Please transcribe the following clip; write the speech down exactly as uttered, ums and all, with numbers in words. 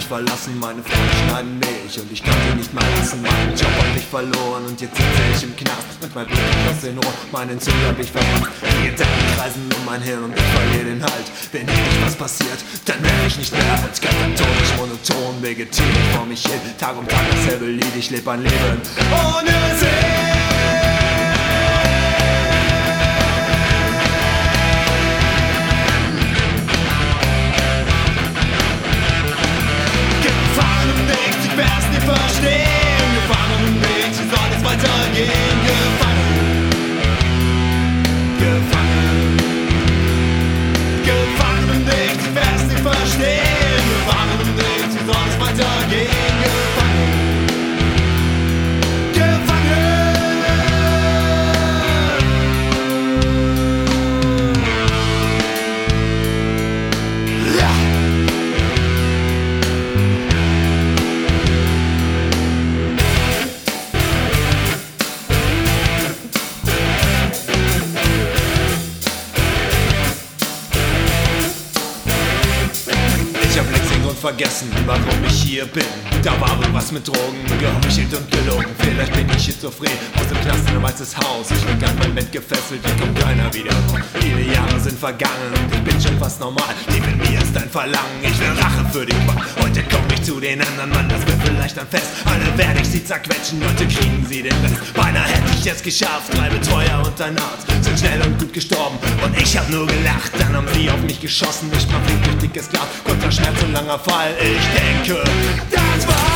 verlassen, meine Freunde schneiden mich und ich kann sie nicht mehr lassen. Meinen Job hab ich verloren und jetzt sitze ich im Knast. Manchmal blut ich aus den Ohren, meinen Zug hab ich verpasst. Die Gedanken kreisen um mein Hirn und ich verliere den Halt. Wenn hier nicht was passiert, dann werde ich nicht mehr alt. Katatonisch, monoton, vegetiere ich vor mich hin. Tag um Tag dasselbe Lied, ich lebe ein Leben ohne Sinn. Verstehen, gefangen im Weg, wie soll es weitergehen? Gefangen, gefangen, gefangen im Weg, sie werden nicht verstehen. Gefangen im Weg, wie soll es weitergehen? Gefangen, vergessen, warum ich hier bin. Da war irgendwas mit Drogen, geheuchelt und gelogen. Vielleicht bin ich schizophren, aus dem Knast in ein weißes Haus. Ich lieg an mein Bett gefesselt, hier kommt keiner wieder raus. Viele Jahre sind vergangen und ich bin schon fast normal. Neben mir ist ein Verlangen, ich will Rache für die Qual. Heute komm ich zu den anderen, Mann, das wird vielleicht ein Fest. Alle werde ich sie zerquetschen, heute kriegen sie den Rest. Beinahe hätte ich es geschafft, drei Betreuer und ein Arzt sind schnell und gut gestorben. Und ich hab nur gelacht, dann haben sie auf mich geschossen. Ich sprach durch dickes Glas, kurzer Schmerz und langer Fall. Ich denke, das war